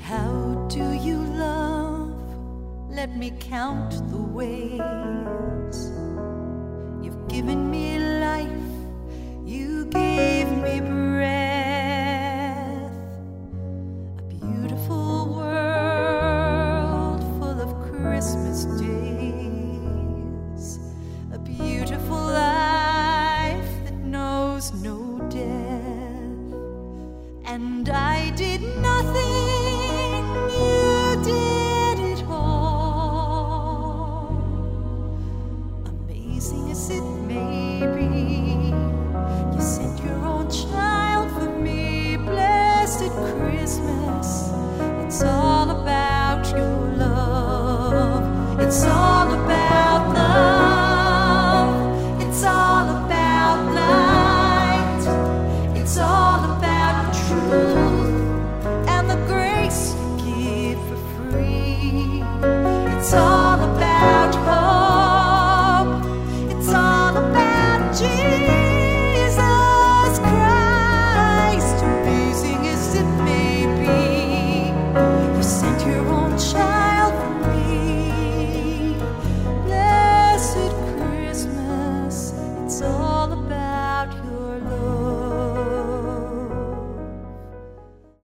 How do you love? Let me count the ways. You've given me life, you gave me breath. A beautiful world full of Christmas days. A beautiful life that knows no death. And I did nothing, you did it all. Amazing as it may be, you sent your own child for me. Blessed Christmas, it's all about your love. It's all